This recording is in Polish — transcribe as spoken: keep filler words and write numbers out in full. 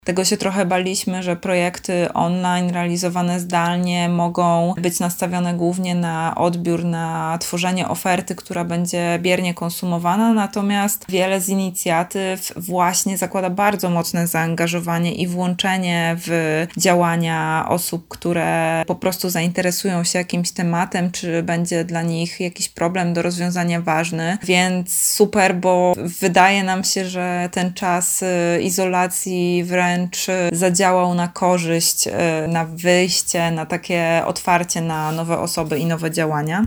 Tego się trochę baliśmy, że projekty online realizowane zdalnie mogą być nastawione głównie na odbiór, na tworzenie oferty, która będzie biernie konsumowana, natomiast wiele z inicjatyw właśnie zakłada bardzo mocne zaangażowanie i włączenie w działania osób, które po prostu zainteresują się jakimś tematem, czy będzie dla nich jakiś problem do rozwiązania ważny, więc super, bo wydaje nam się, że ten czas izolacji wręcz zadziałał na korzyść, na wyjście, na takie otwarcie na nowe osoby i nowe działania.